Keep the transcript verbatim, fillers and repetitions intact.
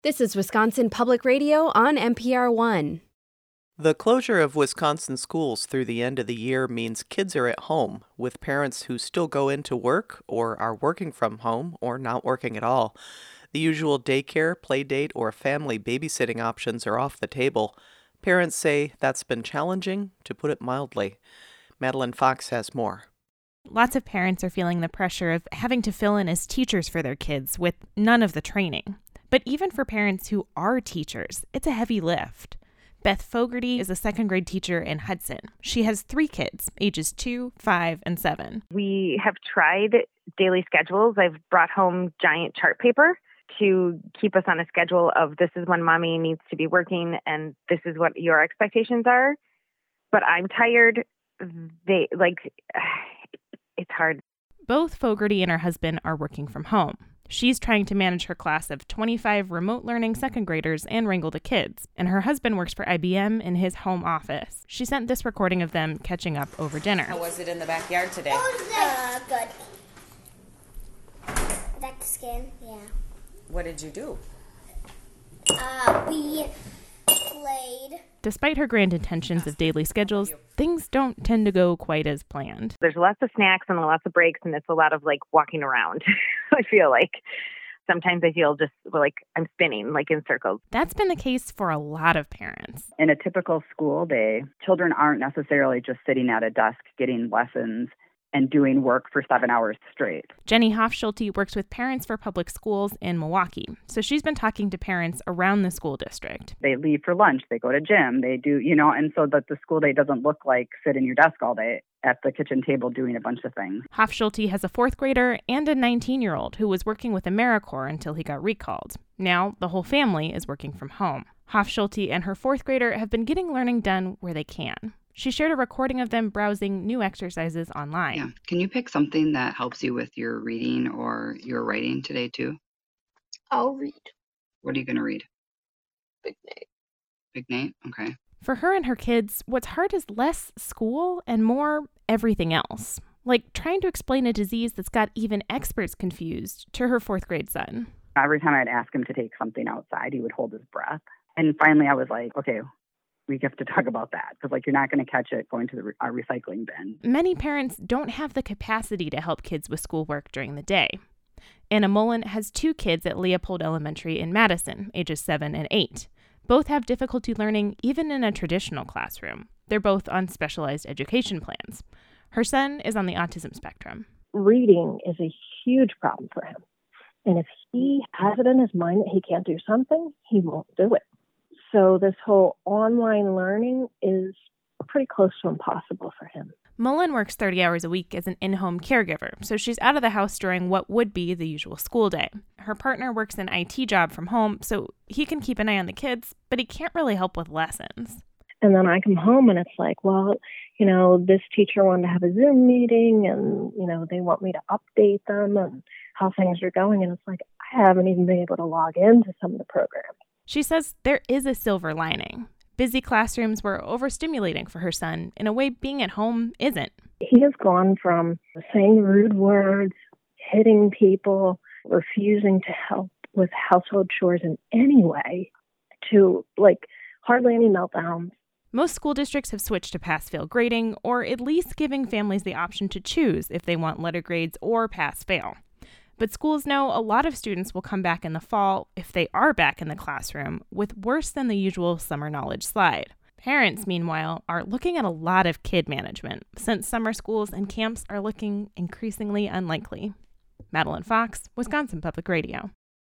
This is Wisconsin Public Radio on N P R One. The closure of Wisconsin schools through the end of the year means kids are at home, with parents who still go into work or are working from home or not working at all. The usual daycare, play date, or family babysitting options are off the table. Parents say that's been challenging, to put it mildly. Madeline Fox has more. Lots of parents are feeling the pressure of having to fill in as teachers for their kids with none of the training. But even for parents who are teachers, it's a heavy lift. Beth Fogarty is a second grade teacher in Hudson. She has three kids, ages two, five, and seven. We have tried daily schedules. I've brought home giant chart paper to keep us on a schedule of this is when mommy needs to be working and this is what your expectations are. But I'm tired. They like, it's hard. Both Fogarty and her husband are working from home. She's trying to manage her class of twenty-five remote learning second graders and wrangle the kids, and her husband works for I B M in his home office. She sent this recording of them catching up over dinner. How was it in the backyard today? Uh, good. Back to skin, yeah. What did you do? Uh, we played. Despite her grand intentions of daily schedules, things don't tend to go quite as planned. There's lots of snacks and lots of breaks, and it's a lot of like walking around. I feel like sometimes I feel just like I'm spinning like in circles. That's been the case for a lot of parents. In a typical school day, children aren't necessarily just sitting at a desk getting lessons and doing work for seven hours straight. Jenny Hofschulte works with Parents for Public Schools in Milwaukee, so she's been talking to parents around the school district. They leave for lunch, they go to gym, they do, you know, and so that the school day doesn't look like sit in your desk all day at the kitchen table doing a bunch of things. Hofschulte has a fourth grader and a nineteen-year-old who was working with AmeriCorps until he got recalled. Now, the whole family is working from home. Hofschulte and her fourth grader have been getting learning done where they can. She shared a recording of them browsing new exercises online. Yeah. Can you pick something that helps you with your reading or your writing today, too? I'll read. What are you going to read? Big Nate. Big Nate? Okay. For her and her kids, what's hard is less school and more everything else. Like trying to explain a disease that's got even experts confused to her fourth grade son. Every time I'd ask him to take something outside, he would hold his breath. And finally I was like, okay, we have to talk about that because, like, you're not going to catch it going to the re- our recycling bin. Many parents don't have the capacity to help kids with schoolwork during the day. Anna Mullen has two kids at Leopold Elementary in Madison, ages seven and eight. Both have difficulty learning even in a traditional classroom. They're both on specialized education plans. Her son is on the autism spectrum. Reading is a huge problem for him. And if he has it in his mind that he can't do something, he won't do it. So this whole online learning is pretty close to impossible for him. Mullen works thirty hours a week as an in-home caregiver, so she's out of the house during what would be the usual school day. Her partner works an I T job from home, so he can keep an eye on the kids, but he can't really help with lessons. And then I come home and it's like, well, you know, this teacher wanted to have a Zoom meeting and, you know, they want me to update them and how things are going. And it's like, I haven't even been able to log into some of the programs. She says there is a silver lining. Busy classrooms were overstimulating for her son in a way being at home isn't. He has gone from saying rude words, hitting people, refusing to help with household chores in any way, to like hardly any meltdowns. Most school districts have switched to pass-fail grading, or at least giving families the option to choose if they want letter grades or pass-fail. But schools know a lot of students will come back in the fall, if they are back in the classroom, with worse than the usual summer knowledge slide. Parents, meanwhile, are looking at a lot of kid management, since summer schools and camps are looking increasingly unlikely. Madeline Fox, Wisconsin Public Radio.